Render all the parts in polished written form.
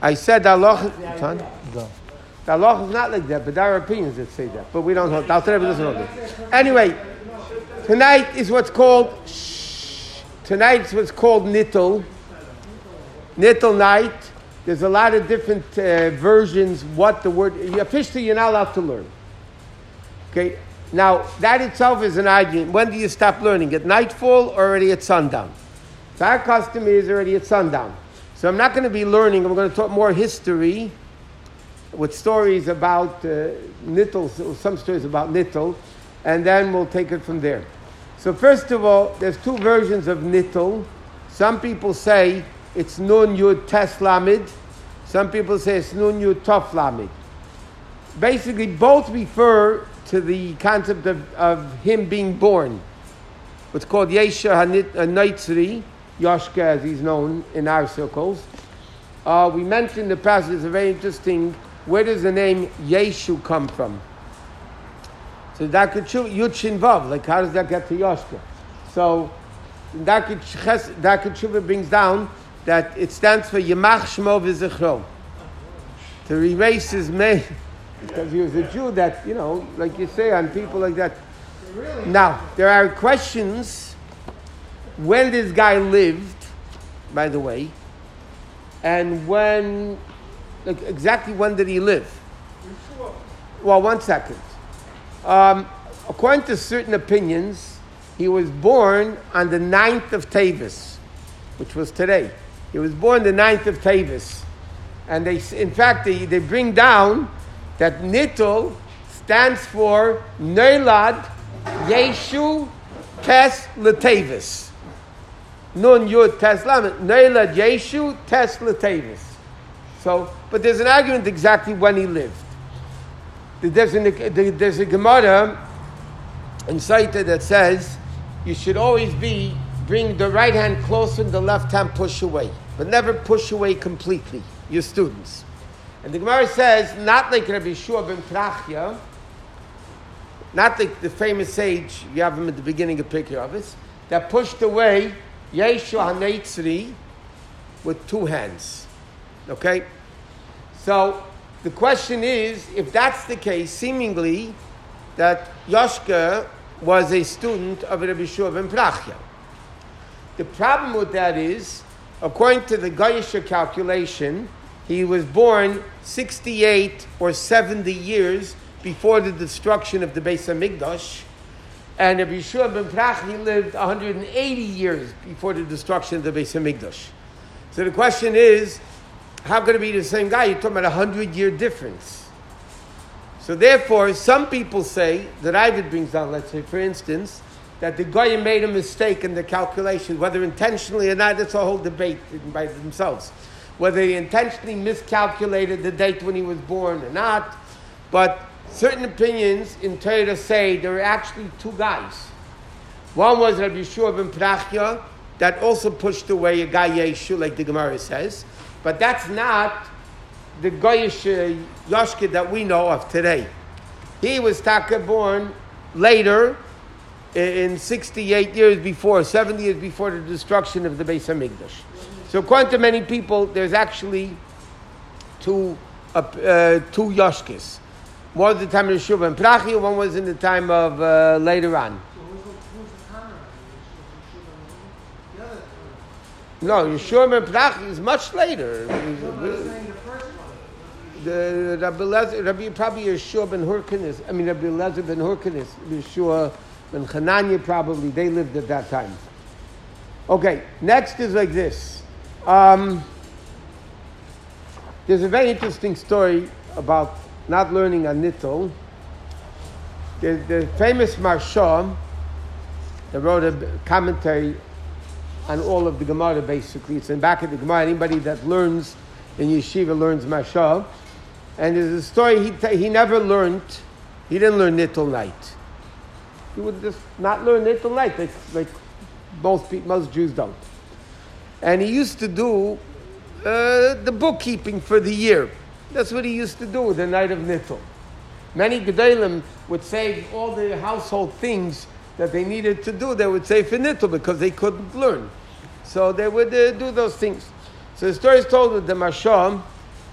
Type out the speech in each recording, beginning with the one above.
I said the halacha. The halacha is not like that, but there are opinions that say that. But we don't hold. Alter Rebbe doesn't hold it. Anyway, tonight is what's called nittel. Nittel night. There's a lot of different versions. What the word officially you're not allowed to learn. Okay. Now that itself is an argument. When do you stop learning? At nightfall or already at sundown? So our custom is already at sundown. So I'm not going to be learning. I'm going to talk more history with stories about nittel, some stories about nittel, and then we'll take it from there. So first of all, there's two versions of nittel. Some people say it's nun yud tes lamid. Some people say it's nun yud tov lamid. Basically, both refer to the concept of him being born. What's called Yesha HaNeitzri, Yoshka as he's known in our circles. We mentioned the passage is very interesting. Where does the name Yeshu come from? So Yud Shin Vav, like how does that get to Yoshka? So Darkei Tshuva brings down that it stands for Yemach Shmo V'Zichro, to erase his name, because he was a Jew that, like you say, on people like that. Now, there are questions when this guy lived, by the way, and when, exactly when did he live? Well, 1 second. According to certain opinions, he was born on the 9th of Teves, which was today. He was born the 9th of Teves. And they bring down that Nittel stands for Neilad Yeshu Tes L'Teves. Nun Yud Tes Lamed. Neilad Yeshu Tes L'Teves. So, but there's an argument exactly when he lived. There's a Gemara in Saita that says you should always bring the right hand closer and the left hand push away, but never push away completely, your students. And the Gemara says, not like Rabbi Yeshua ben Prachya, not like the famous sage, you have him at the beginning of Pirkei Avos, that pushed away Yeshua HaNeitzri with 2 hands. Okay? So, the question is, if that's the case, seemingly, that Yoshka was a student of Rabbi Yeshua ben Prachya. The problem with that is, according to the Goyisha calculation, he was born 68 or 70 years before the destruction of the Beis HaMikdash, and Rabbi Yeshua ben Prachya lived 180 years before the destruction of the Beis HaMikdash. So the question is, how could it be the same guy? You're talking about 100-year difference. So therefore, some people say, that Ravid brings down, let's say, for instance, that the Goyim made a mistake in the calculation, whether intentionally or not, that's a whole debate by themselves. Whether he intentionally miscalculated the date when he was born or not. But certain opinions in Torah say there are actually 2 guys. One was Rabbi Yeshua ben Prachya, that also pushed away a guy Yeshu, like the Gemara says. But that's not the Goyish Yoshka that we know of today. He was Taka born later, in 68 years before, 70 years before the destruction of the Beis HaMikdash. So according to many people, there's actually two Yoshkis. One was the time of Yeshua ben Prachya, one was in the time of later on. No, Yeshua ben Prachya is much later. The Rabbi probably Yeshua ben Hurkanis. Rabbi Elazar ben Hurkanis, Yeshua ben Hananya probably. They lived at that time. Okay, next is like this. There's a very interesting story about not learning on Nittel. The famous Maharsha that wrote a commentary on all of the Gemara, basically. It's in back of the Gemara. Anybody that learns in yeshiva learns Maharsha. And there's a story he never learned. He didn't learn Nittel night. He would just not learn Nittel night, like most Jews don't. And he used to do the bookkeeping for the year. That's what he used to do the night of Nittel. Many Gedolim would save all the household things that they needed to do. They would save for Nittel because they couldn't learn. So they would do those things. So the story is told with the Maharsha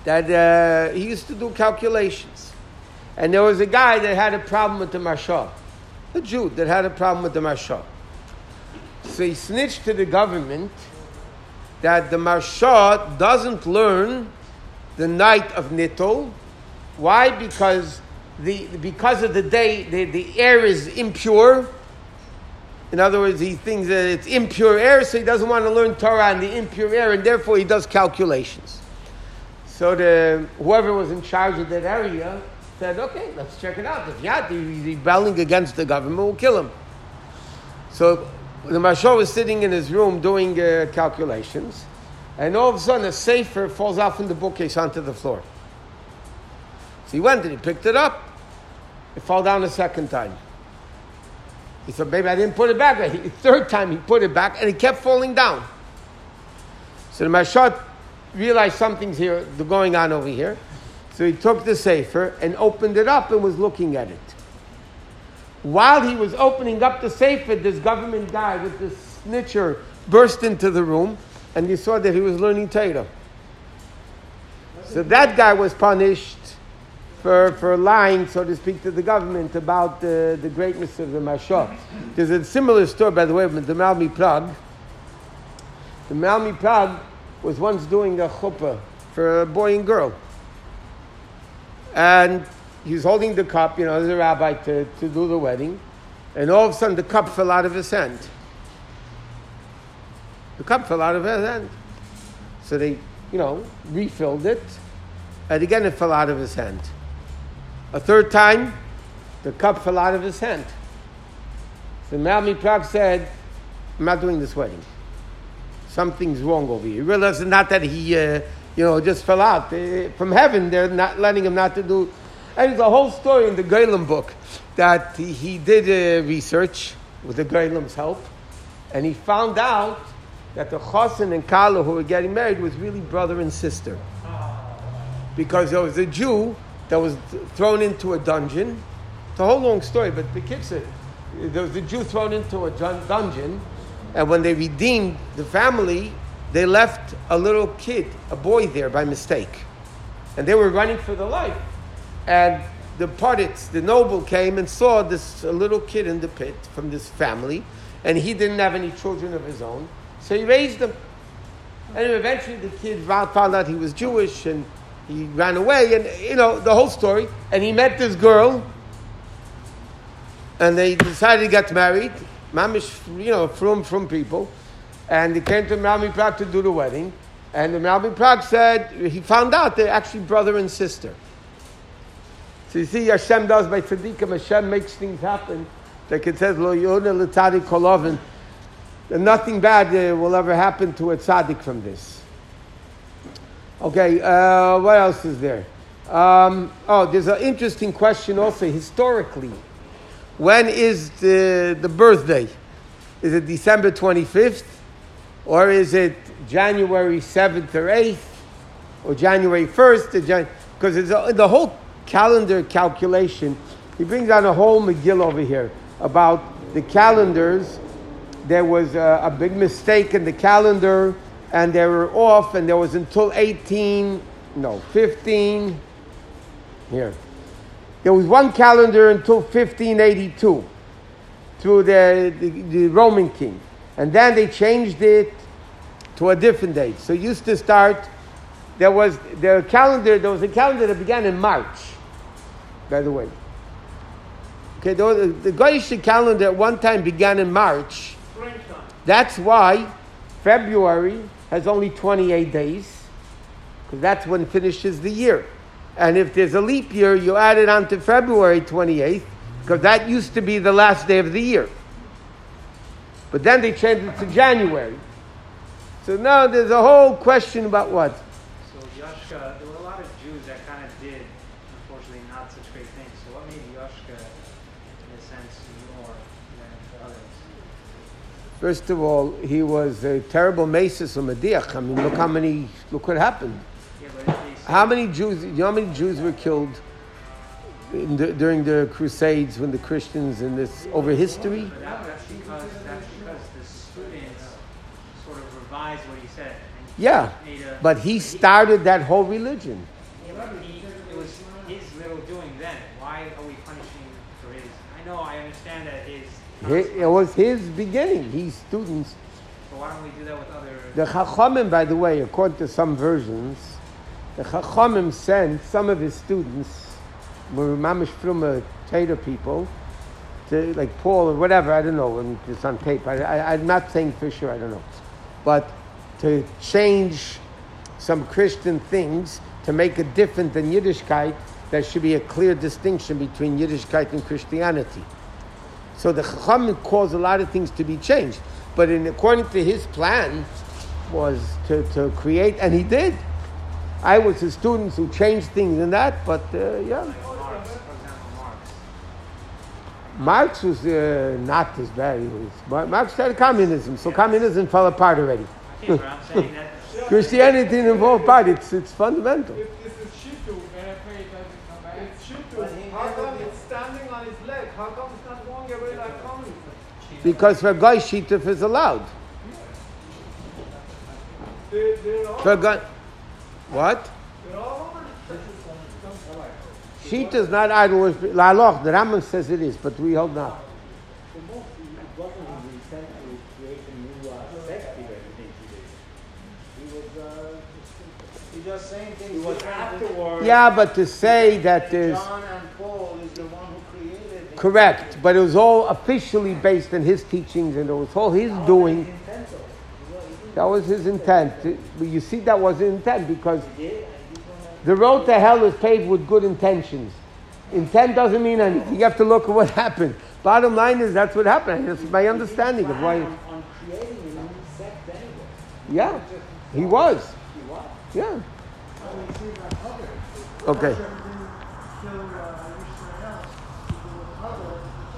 that he used to do calculations. And there was a guy that had a problem with the Marsha, a Jew that had a problem with the Marsha. So he snitched to the government that the Marsha doesn't learn the night of Nittul. Why? Because of the day, the air is impure. In other words, he thinks that it's impure air, so he doesn't want to learn Torah in the impure air, and therefore he does calculations. So whoever was in charge of that area said, okay, let's check it out. If he's rebelling against the government, we'll kill him. So the Marsha was sitting in his room doing calculations, and all of a sudden a sefer falls out from the bookcase onto the floor. So he went and he picked it up. It fell down a second time. He said, maybe I didn't put it back. Third time he put it back, and it kept falling down. So the Marsha realized something's here going on over here. So he took the sefer and opened it up and was looking at it. While he was opening up the sefer, this government guy with this snitcher burst into the room, and he saw that he was learning Torah. So that guy was punished for lying, so to speak, to the government about the greatness of the Marsha. There's a similar story, by the way, with the Malmi Prague. The Malmi Prague was once doing a chuppah for a boy and girl. And he was holding the cup, as a rabbi to do the wedding, and all of a sudden the cup fell out of his hand. The cup fell out of his hand. So they, refilled it, and again it fell out of his hand. A third time, the cup fell out of his hand. So Malmi Prague said, I'm not doing this wedding. Something's wrong over here. He realized not that he, just fell out. From heaven, they're not letting him not to do. And there's a whole story in the Golem book that he did research with the Golem's help, and he found out that the Chosin and Kala who were getting married was really brother and sister. Because there was a Jew that was thrown into a dungeon. It's a whole long story, but the kid said there was a Jew thrown into a dungeon, and when they redeemed the family, they left a little kid, a boy there by mistake. And they were running for their life. And the noble came and saw this little kid in the pit from this family, and he didn't have any children of his own, so he raised them. And eventually the kid found out he was Jewish, and he ran away, and the whole story. And he met this girl, and they decided to get married. Mamish, from people, and they came to Malmi Prague to do the wedding. And the Malmi Prague said he found out they're actually brother and sister. So you see, Hashem does by tzaddikim. Hashem makes things happen. Like it says, "Lo yona l'tzadik kolovin," and nothing bad will ever happen to a tzaddik from this. Okay, what else is there? There's an interesting question also historically. When is the birthday? Is it December 25th? Or is it January 7th or 8th? Or January 1st? Because it's the whole calendar calculation. He brings out a whole Megillah over here about the calendars. There was a big mistake in the calendar, and they were off, and there was until 15, here. There was one calendar until 1582 through the Roman king. And then they changed it to a different date. So it used to start, there was a calendar that began in March, by the way. Okay, the Goyish calendar at one time began in March. That's why February has only 28 days, because that's when finishes the year. And if there's a leap year, you add it on to February 28th, because that used to be the last day of the year. But then they changed it to January. So now there's a whole question about what? So Yashka, there were a lot of Jews that kind of did, unfortunately, not such great things. So what made Yashka, in a sense, more than others? First of all, he was a terrible Mesis or Mediach. I mean, look what happened. Yeah, but how many Jews were killed during the Crusades when the Christians in this over history? That's because the students sort of revised what he said. Yeah, but he started that whole religion. Yeah, but it was his little doing then. Why are we punishing for his? I understand that It was his beginning. He's students. But why don't we do that with other? The Chachamim, by the way, according to some versions, the Chachamim sent some of his students, were mamish from Torah people, to, like Paul or whatever, I don't know, and it's on tape. I'm not saying for sure, I don't know. But to change some Christian things to make it different than Yiddishkeit, there should be a clear distinction between Yiddishkeit and Christianity. So the Chachamim caused a lot of things to be changed. But according to his plan was to create, and he did. I was his students who changed things in that, but yeah. Marx, for example, Marx was not as bad. Marx started communism, so communism fell apart already. Okay, but I'm saying that Christianity involved part. It's fundamental. If this is Shittu, when I pray it doesn't come back. It's Shittu. How come it's standing on his leg? How come it's not going away like communism? Because for a guy, shituf is allowed. They're all, For a guy, what? they're all over. Shita is not idol worship. La Aloch, the Rambam says it is, but we hold not. It wasn't really sent to create a new sect of everything he just saying things. He was afterwards. Yeah, but to say that there's... John and Paul is the one who created it. Correct, but it was all officially based on his teachings and it was all his doing. That was his intent. But you see, that was his intent because the road to hell is paved with good intentions. Intent doesn't mean anything. You have to look at what happened. Bottom line is that's what happened. That's my understanding of why. On creating a new sect anyway. Yeah, he was. He was. Yeah. Okay.